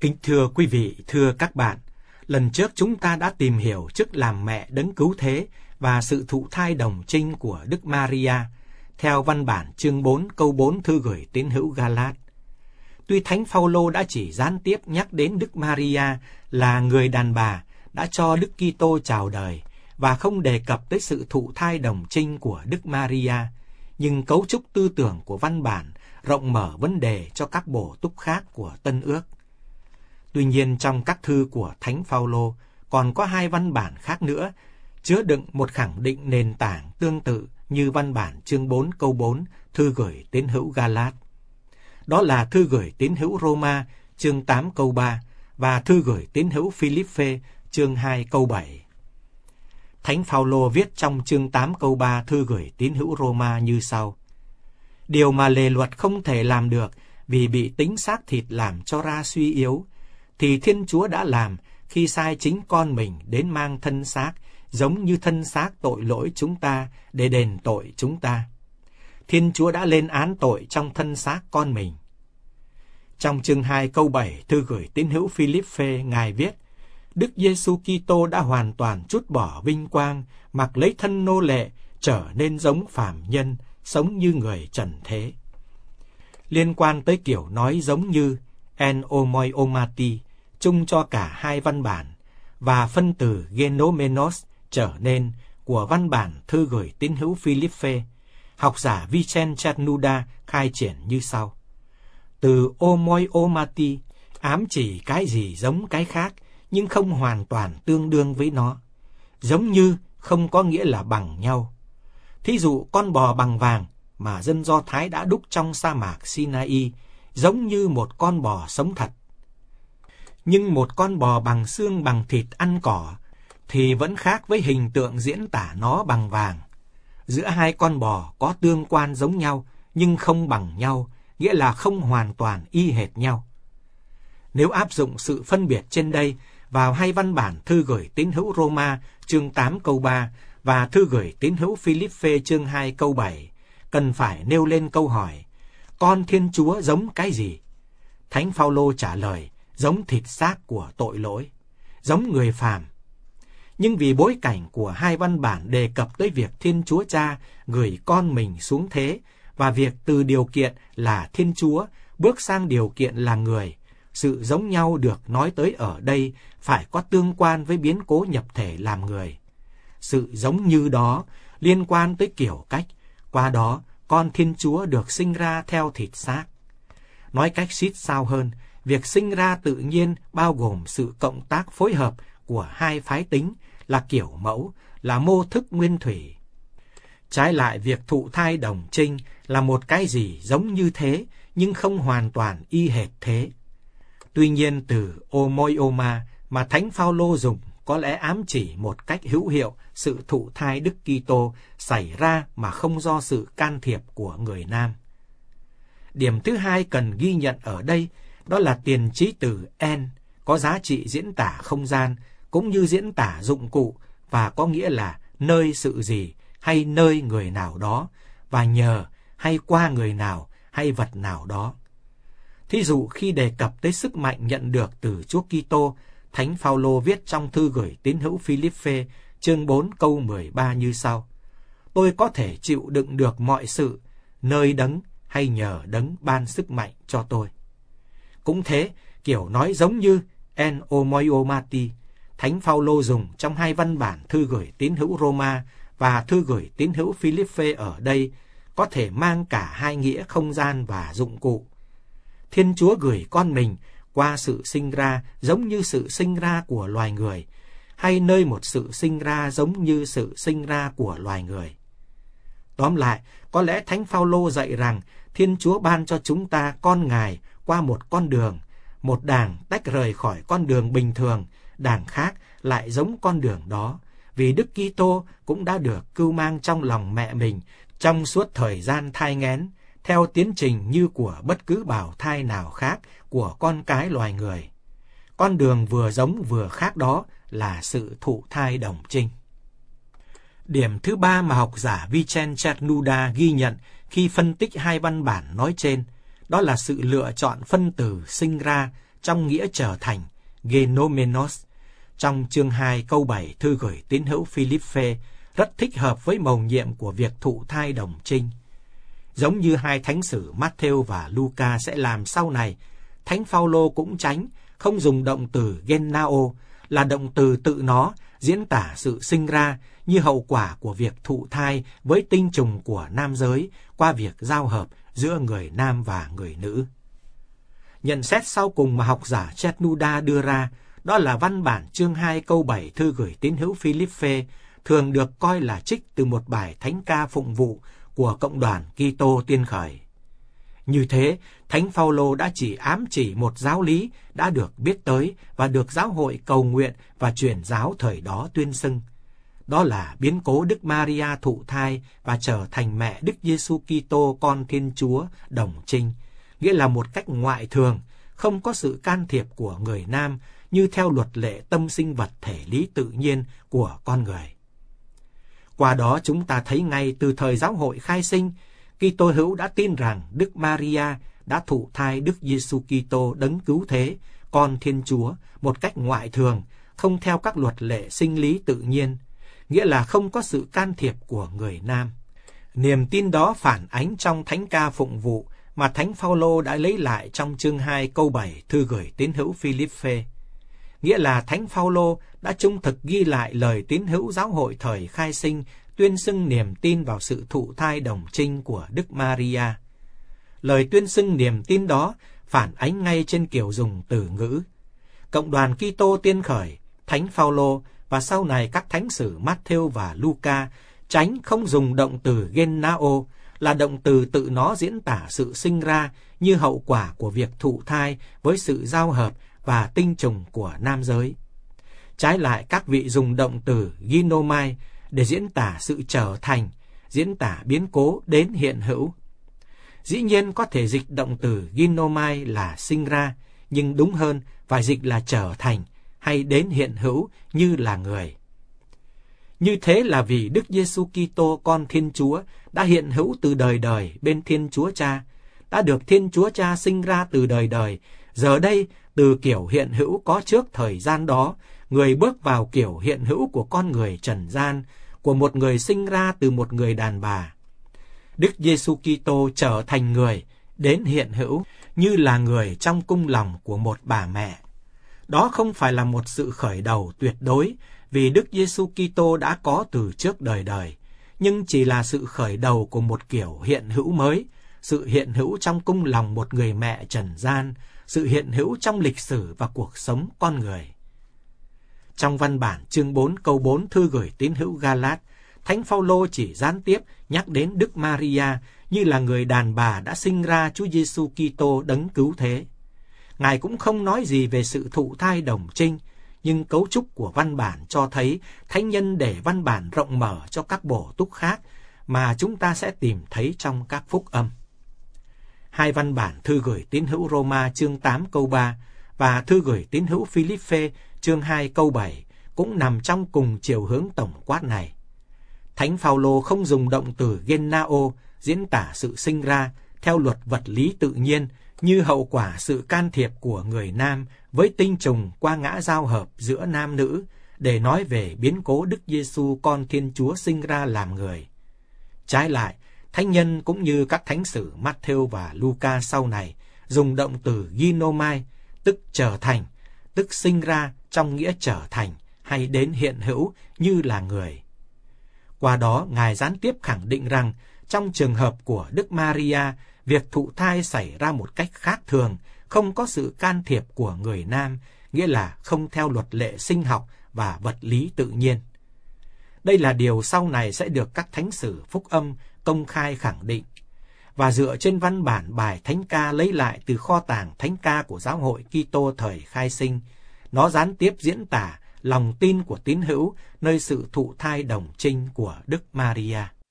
Kính thưa quý vị, thưa các bạn, lần trước chúng ta đã tìm hiểu chức làm mẹ đấng cứu thế và sự thụ thai đồng trinh của Đức Maria, theo văn bản chương 4 câu 4 thư gửi tín hữu Ga-lát. Tuy Thánh Phaolô đã chỉ gián tiếp nhắc đến Đức Maria là người đàn bà đã cho Đức Kitô chào đời và không đề cập tới sự thụ thai đồng trinh của Đức Maria, nhưng cấu trúc tư tưởng của văn bản rộng mở vấn đề cho các bổ túc khác của Tân Ước. Tuy nhiên, trong các thư của Thánh Phaolô còn có hai văn bản khác nữa chứa đựng một khẳng định nền tảng tương tự như văn bản chương 4 câu 4 thư gửi tín hữu Ga-lát. Đó là thư gửi tín hữu Roma chương 8 câu 3 và thư gửi tín hữu Philippe chương 2 câu 7. Thánh Phaolô viết trong chương 8 câu 3 thư gửi tín hữu Roma như sau: Điều mà lề luật không thể làm được vì bị tính xác thịt làm cho ra suy yếu, thì Thiên Chúa đã làm khi sai chính con mình đến mang thân xác, giống như thân xác tội lỗi chúng ta để đền tội chúng ta. Thiên Chúa đã lên án tội trong thân xác con mình. Trong chương 2 câu 7 thư gửi tín hữu Philippe, Ngài viết: Đức Giêsu Kitô đã hoàn toàn trút bỏ vinh quang, mặc lấy thân nô lệ, trở nên giống phàm nhân, sống như người trần thế. Liên quan tới kiểu nói giống như en omoiomati, chung cho cả hai văn bản, và phân từ genomenos trở nên của văn bản thư gửi tín hữu Philippe, học giả Vicente Cernuda khai triển như sau: Từ omoiomati ám chỉ cái gì giống cái khác, nhưng không hoàn toàn tương đương với nó. Giống như không có nghĩa là bằng nhau. Thí dụ con bò bằng vàng mà dân Do Thái đã đúc trong sa mạc Sinai giống như một con bò sống thật. Nhưng một con bò bằng xương bằng thịt ăn cỏ thì vẫn khác với hình tượng diễn tả nó bằng vàng. Giữa hai con bò có tương quan giống nhau nhưng không bằng nhau, nghĩa là không hoàn toàn y hệt nhau. Nếu áp dụng sự phân biệt trên đây vào hai văn bản thư gửi tín hữu Roma chương 8 câu 3 và thư gửi tín hữu Philippe chương 2 câu 7, cần phải nêu lên câu hỏi: con Thiên Chúa giống cái gì? Thánh Phaolô trả lời: giống thịt xác của tội lỗi, giống người phàm. Nhưng vì bối cảnh của hai văn bản đề cập tới việc Thiên Chúa Cha gửi con mình xuống thế và việc từ điều kiện là Thiên Chúa bước sang điều kiện là người, sự giống nhau được nói tới ở đây phải có tương quan với biến cố nhập thể làm người. Sự giống như đó liên quan tới kiểu cách, qua đó con Thiên Chúa được sinh ra theo thịt xác. Nói cách xít sao hơn, việc sinh ra tự nhiên bao gồm sự cộng tác phối hợp của hai phái tính là kiểu mẫu, là mô thức nguyên thủy. Trái lại, việc thụ thai đồng trinh là một cái gì giống như thế, nhưng không hoàn toàn y hệt thế. Tuy nhiên, từ omoioma mà Thánh Phaolô dùng có lẽ ám chỉ một cách hữu hiệu sự thụ thai Đức Kitô xảy ra mà không do sự can thiệp của người nam. Điểm thứ hai cần ghi nhận ở đây đó là tiền trí từ en có giá trị diễn tả không gian cũng như diễn tả dụng cụ và có nghĩa là nơi sự gì hay nơi người nào đó, và nhờ hay qua người nào hay vật nào đó. Thí dụ khi đề cập tới sức mạnh nhận được từ Chúa Kitô, Thánh Phaolô viết trong thư gửi tín hữu Philippe chương 4 câu 13 như sau: Tôi có thể chịu đựng được mọi sự nơi đấng hay nhờ đấng ban sức mạnh cho tôi. Cũng thế, kiểu nói giống như en omoiomati, Thánh Phaolô dùng trong hai văn bản thư gửi tín hữu Roma và thư gửi tín hữu Philippe ở đây có thể mang cả hai nghĩa không gian và dụng cụ. Thiên Chúa gửi con mình qua sự sinh ra giống như sự sinh ra của loài người, hay nơi một sự sinh ra giống như sự sinh ra của loài người. Tóm lại, có lẽ Thánh Phaolô dạy rằng Thiên Chúa ban cho chúng ta con Ngài qua một con đường, một đàng tách rời khỏi con đường bình thường, đàng khác lại giống con đường đó, vì Đức Kitô cũng đã được cưu mang trong lòng mẹ mình trong suốt thời gian thai nghén, theo tiến trình như của bất cứ bào thai nào khác của con cái loài người. Con đường vừa giống vừa khác đó là sự thụ thai đồng trinh. Điểm thứ ba mà học giả Vicente Cernuda ghi nhận khi phân tích hai văn bản nói trên, đó là sự lựa chọn phân từ sinh ra trong nghĩa trở thành, genomenos. Trong chương 2 câu 7 thư gửi tín hữu Philippe rất thích hợp với mầu nhiệm của việc thụ thai đồng trinh. Giống như hai thánh sử Matthew và Luca sẽ làm sau này, Thánh Phaolô cũng tránh không dùng động từ gennao, là động từ tự nó diễn tả sự sinh ra như hậu quả của việc thụ thai với tinh trùng của nam giới qua việc giao hợp giữa người nam và người nữ. Nhận xét sau cùng mà học giả Chetnuda đưa ra, đó là văn bản chương 2 câu 7 thư gửi tín hữu Philippe thường được coi là trích từ một bài thánh ca phụng vụ của cộng đoàn Kitô tiên khởi. Như thế, Thánh Phaolô đã chỉ ám chỉ một giáo lý đã được biết tới và được giáo hội cầu nguyện và truyền giáo thời đó tuyên xưng. Đó là biến cố Đức Maria thụ thai và trở thành mẹ Đức Giêsu Kitô con Thiên Chúa đồng trinh, nghĩa là một cách ngoại thường, không có sự can thiệp của người nam như theo luật lệ tâm sinh vật thể lý tự nhiên của con người. Qua đó chúng ta thấy ngay từ thời giáo hội khai sinh, Kitô hữu đã tin rằng Đức Maria đã thụ thai Đức Giêsu Kitô đấng cứu thế, con Thiên Chúa, một cách ngoại thường, không theo các luật lệ sinh lý tự nhiên, nghĩa là không có sự can thiệp của người nam. Niềm tin đó phản ánh trong thánh ca phụng vụ mà Thánh Phaolô đã lấy lại trong chương 2 câu 7 thư gửi tín hữu Philippe. Nghĩa là Thánh Phaolô đã trung thực ghi lại lời tín hữu giáo hội thời khai sinh tuyên xưng niềm tin vào sự thụ thai đồng trinh của Đức Maria. Lời tuyên xưng niềm tin đó phản ánh ngay trên kiểu dùng từ ngữ. Cộng đoàn Kitô tiên khởi, Thánh Phaolô và sau này các thánh sử Matthew và Luca tránh không dùng động từ gennao, là động từ tự nó diễn tả sự sinh ra như hậu quả của việc thụ thai với sự giao hợp và tinh trùng của nam giới. Trái lại, các vị dùng động từ ginomai để diễn tả sự trở thành, diễn tả biến cố đến hiện hữu. Dĩ nhiên có thể dịch động từ ginomai là sinh ra, nhưng đúng hơn phải dịch là trở thành hay đến hiện hữu như là người. Như thế là vì Đức Giêsu Kitô con Thiên Chúa đã hiện hữu từ đời đời bên Thiên Chúa Cha, đã được Thiên Chúa Cha sinh ra từ đời đời. Giờ đây, từ kiểu hiện hữu có trước thời gian đó, người bước vào kiểu hiện hữu của con người trần gian, của một người sinh ra từ một người đàn bà. Đức Giêsu Kitô trở thành người, đến hiện hữu như là người trong cung lòng của một bà mẹ. Đó không phải là một sự khởi đầu tuyệt đối, vì Đức Giêsu Kitô đã có từ trước đời đời, nhưng chỉ là sự khởi đầu của một kiểu hiện hữu mới, sự hiện hữu trong cung lòng một người mẹ trần gian, sự hiện hữu trong lịch sử và cuộc sống con người. Trong văn bản chương 4 câu 4 thư gửi tín hữu Galat, Thánh Phaolô chỉ gián tiếp nhắc đến Đức Maria như là người đàn bà đã sinh ra Chúa Giêsu Kitô đấng cứu thế. Ngài cũng không nói gì về sự thụ thai đồng trinh, nhưng cấu trúc của văn bản cho thấy thánh nhân để văn bản rộng mở cho các bổ túc khác mà chúng ta sẽ tìm thấy trong các phúc âm. Hai văn bản thư gửi tín hữu Roma chương 8 câu 3 và thư gửi tín hữu Philippe chương 2 câu 7 cũng nằm trong cùng chiều hướng tổng quát này. Thánh Phaolô không dùng động từ gennao diễn tả sự sinh ra theo luật vật lý tự nhiên như hậu quả sự can thiệp của người nam với tinh trùng qua ngã giao hợp giữa nam nữ để nói về biến cố Đức Giêsu con Thiên Chúa sinh ra làm người. Trái lại, thánh nhân cũng như các thánh sử Matthew và Luca sau này dùng động từ ginomai, tức trở thành, tức sinh ra trong nghĩa trở thành hay đến hiện hữu như là người. Qua đó, Ngài gián tiếp khẳng định rằng trong trường hợp của Đức Maria, việc thụ thai xảy ra một cách khác thường, không có sự can thiệp của người nam, nghĩa là không theo luật lệ sinh học và vật lý tự nhiên. Đây là điều sau này sẽ được các thánh sử phúc âm công khai khẳng định. Và dựa trên văn bản bài thánh ca lấy lại từ kho tàng thánh ca của giáo hội Kitô thời khai sinh, nó gián tiếp diễn tả lòng tin của tín hữu nơi sự thụ thai đồng trinh của Đức Maria.